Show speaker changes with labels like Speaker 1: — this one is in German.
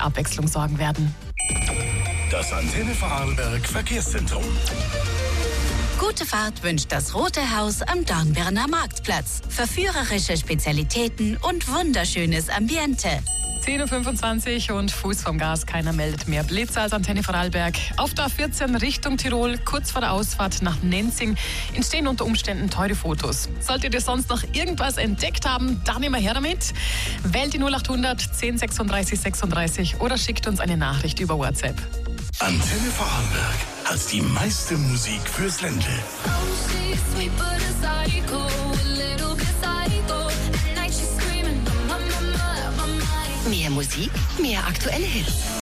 Speaker 1: Abwechslung sorgen werden.
Speaker 2: Das Antenne Vorarlberg Verkehrszentrum.
Speaker 3: Gute Fahrt wünscht das Rote Haus am Dornbirner Marktplatz. Verführerische Spezialitäten und wunderschönes Ambiente.
Speaker 1: 10.25 Uhr und Fuß vom Gas. Keiner meldet mehr Blitz als Antenne Vorarlberg. Auf der A14 Richtung Tirol, kurz vor der Ausfahrt nach Nenzing, entstehen unter Umständen teure Fotos. Solltet ihr sonst noch irgendwas entdeckt haben, dann immer her damit. Wählt die 0800 10 36 36 oder schickt uns eine Nachricht über WhatsApp.
Speaker 2: Antenne Vorarlberg hat die meiste Musik fürs Ländle.
Speaker 3: Mehr Musik, mehr aktuelle Hits.